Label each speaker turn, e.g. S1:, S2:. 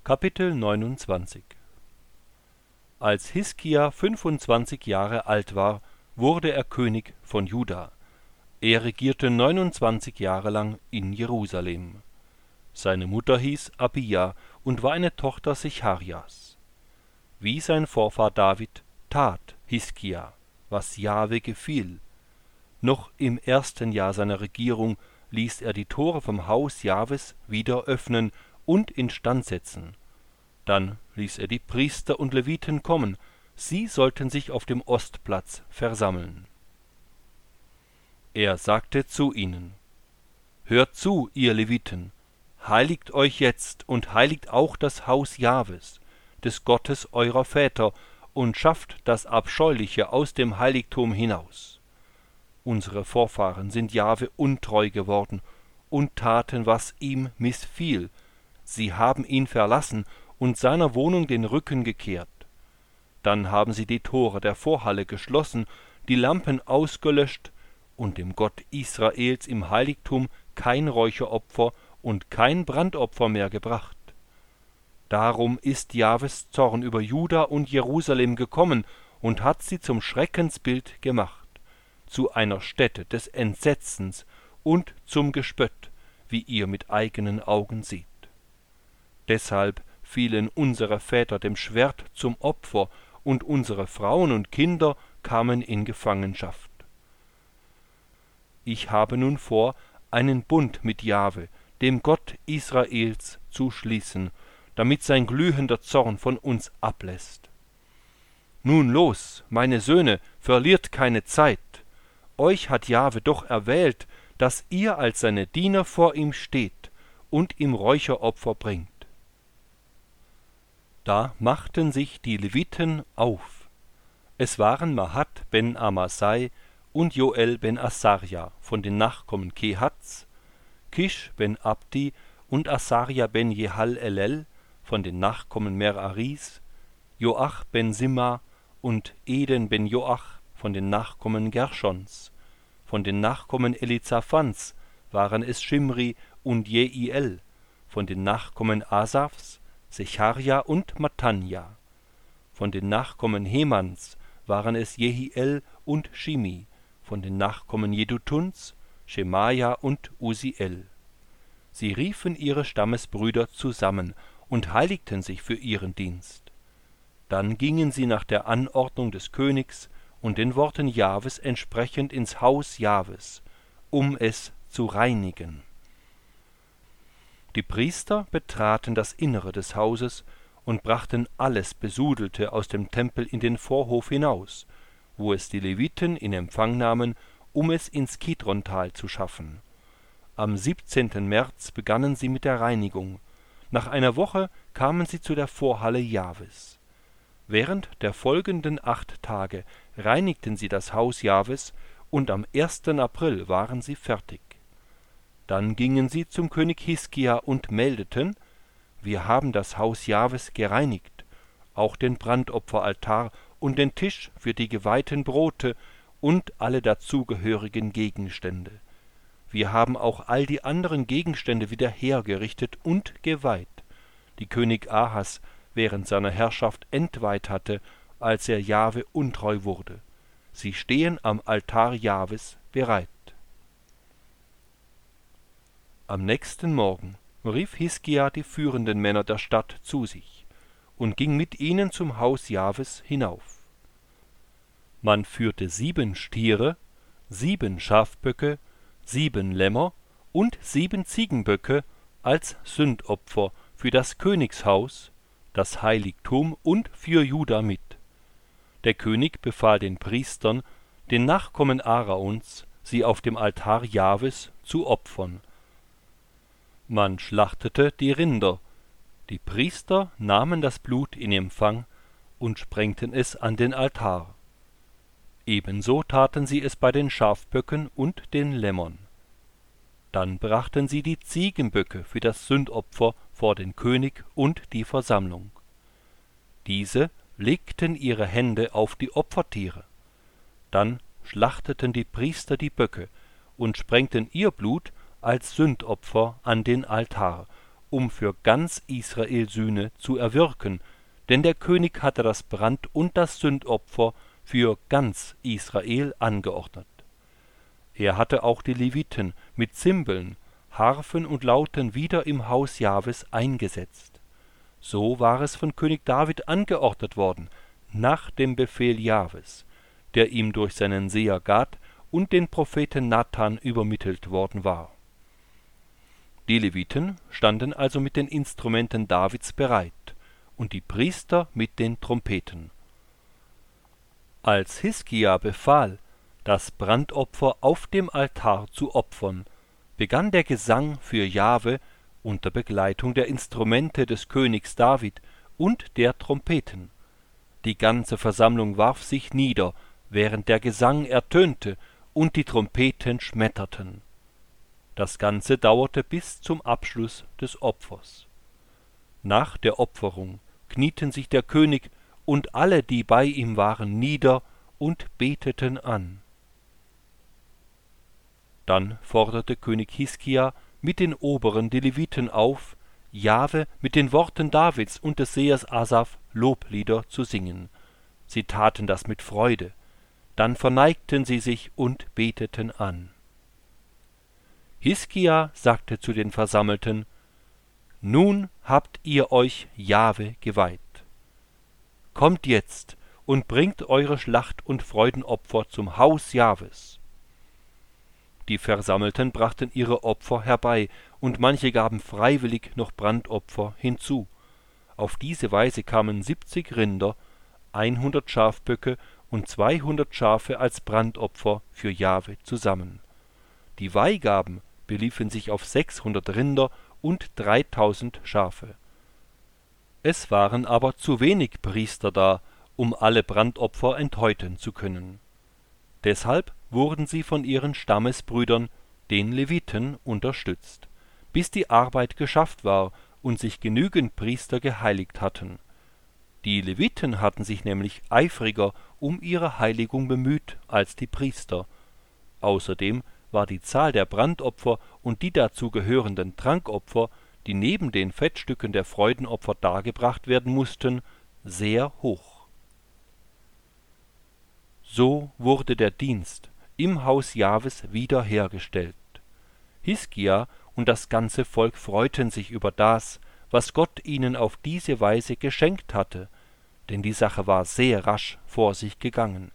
S1: Kapitel 29. Als Hiskia 25 Jahre alt war, wurde er König von Juda. Er regierte 29 Jahre lang in Jerusalem. Seine Mutter hieß Abija und war eine Tochter Secharias. Wie sein Vorfahr David tat Hiskia, was Jahwe gefiel. Noch im ersten Jahr seiner Regierung ließ er die Tore vom Haus Jahwes wieder öffnen und instand setzen. Dann ließ er die Priester und Leviten kommen, sie sollten sich auf dem Ostplatz versammeln. Er sagte zu ihnen: Hört zu, ihr Leviten, heiligt euch jetzt und heiligt auch das Haus Jahwes, des Gottes eurer Väter, und schafft das Abscheuliche aus dem Heiligtum hinaus. Unsere Vorfahren sind Jahwe untreu geworden und taten, was ihm missfiel. Sie haben ihn verlassen und seiner Wohnung den Rücken gekehrt. Dann haben sie die Tore der Vorhalle geschlossen, die Lampen ausgelöscht und dem Gott Israels im Heiligtum kein Räucheropfer und kein Brandopfer mehr gebracht. Darum ist Jahwes Zorn über Juda und Jerusalem gekommen und hat sie zum Schreckensbild gemacht, zu einer Stätte des Entsetzens und zum Gespött, wie ihr mit eigenen Augen seht. Deshalb fielen unsere Väter dem Schwert zum Opfer, und unsere Frauen und Kinder kamen in Gefangenschaft. Ich habe nun vor, einen Bund mit Jahwe, dem Gott Israels, zu schließen, damit sein glühender Zorn von uns ablässt. Nun los, meine Söhne, verliert keine Zeit. Euch hat Jahwe doch erwählt, dass ihr als seine Diener vor ihm steht und ihm Räucheropfer bringt. Da machten sich die Leviten auf. Es waren Mahat ben Amasai und Joel ben Asarja von den Nachkommen Kehats, Kish ben Abdi und Asarja ben Jehal-Elel von den Nachkommen Meraris, Joach ben Simma und Eden ben Joach von den Nachkommen Gerschons. Von den Nachkommen Elizaphans waren es Schimri und Jeiel, von den Nachkommen Asafs Secharja und Mattanja. Von den Nachkommen Hemans waren es Jehiel und Shimi, von den Nachkommen Jedutuns Schemaja und Uziel. Sie riefen ihre Stammesbrüder zusammen und heiligten sich für ihren Dienst. Dann gingen sie nach der Anordnung des Königs und den Worten Jahwes entsprechend ins Haus Jahwes, um es zu reinigen. Die Priester betraten das Innere des Hauses und brachten alles Besudelte aus dem Tempel in den Vorhof hinaus, wo es die Leviten in Empfang nahmen, um es ins Kidrontal zu schaffen. Am 17. März begannen sie mit der Reinigung. Nach einer Woche kamen sie zu der Vorhalle Jahwes. Während der folgenden 8 Tage reinigten sie das Haus Jahwes, und am 1. April waren sie fertig. Dann gingen sie zum König Hiskia und meldeten: Wir haben das Haus Jahwes gereinigt, auch den Brandopferaltar und den Tisch für die geweihten Brote und alle dazugehörigen Gegenstände. Wir haben auch all die anderen Gegenstände wieder hergerichtet und geweiht, die König Ahas während seiner Herrschaft entweiht hatte, als er Jahwe untreu wurde. Sie stehen am Altar Jahwes bereit. Am nächsten Morgen rief Hiskia die führenden Männer der Stadt zu sich und ging mit ihnen zum Haus Jahwes hinauf. Man führte 7 Stiere, 7 Schafböcke, 7 Lämmer und 7 Ziegenböcke als Sündopfer für das Königshaus, das Heiligtum und für Juda mit. Der König befahl den Priestern, den Nachkommen Aarons, sie auf dem Altar Jahwes zu opfern. Man schlachtete die Rinder. Die Priester nahmen das Blut in Empfang und sprengten es an den Altar. Ebenso taten sie es bei den Schafböcken und den Lämmern. Dann brachten sie die Ziegenböcke für das Sündopfer vor den König und die Versammlung. Diese legten ihre Hände auf die Opfertiere. Dann schlachteten die Priester die Böcke und sprengten ihr Blut als Sündopfer an den Altar um für ganz Israel Sühne zu erwirken, denn der König hatte das Brand- und das Sündopfer für ganz Israel angeordnet. Er hatte auch die Leviten mit Zimbeln, Harfen und Lauten wieder im Haus Jahwes eingesetzt. So war es von König David angeordnet worden, nach dem Befehl Jahwes, der ihm durch seinen Seher Gad und den Propheten Nathan übermittelt worden war. Die Leviten standen also mit den Instrumenten Davids bereit und die Priester mit den Trompeten. Als Hiskia befahl, das Brandopfer auf dem Altar zu opfern, begann der Gesang für Jahwe unter Begleitung der Instrumente des Königs David und der Trompeten. Die ganze Versammlung warf sich nieder, während der Gesang ertönte und die Trompeten schmetterten. Das Ganze dauerte bis zum Abschluss des Opfers. Nach der Opferung knieten sich der König und alle, die bei ihm waren, nieder und beteten an. Dann forderte König Hiskia mit den Oberen die Leviten auf, Jahwe mit den Worten Davids und des Sehers Asaf Loblieder zu singen. Sie taten das mit Freude. Dann verneigten sie sich und beteten an. Hiskia sagte zu den Versammelten: Nun habt ihr euch Jahwe geweiht. Kommt jetzt und bringt eure Schlacht- und Freudenopfer zum Haus Jahwes. Die Versammelten brachten ihre Opfer herbei, und manche gaben freiwillig noch Brandopfer hinzu. Auf diese Weise kamen 70 Rinder, 100 Schafböcke und 200 Schafe als Brandopfer für Jahwe zusammen. Die Weihgaben beliefen sich auf 600 Rinder und 3000 Schafe. Es waren aber zu wenig Priester da, um alle Brandopfer enthäuten zu können. Deshalb wurden sie von ihren Stammesbrüdern, den Leviten, unterstützt, bis die Arbeit geschafft war und sich genügend Priester geheiligt hatten. Die Leviten hatten sich nämlich eifriger um ihre Heiligung bemüht als die Priester. Außerdem war die Zahl der Brandopfer und die dazu gehörenden Trankopfer, die neben den Fettstücken der Freudenopfer dargebracht werden mussten, sehr hoch. So wurde der Dienst im Haus Jahwes wiederhergestellt. Hiskia und das ganze Volk freuten sich über das, was Gott ihnen auf diese Weise geschenkt hatte, denn die Sache war sehr rasch vor sich gegangen.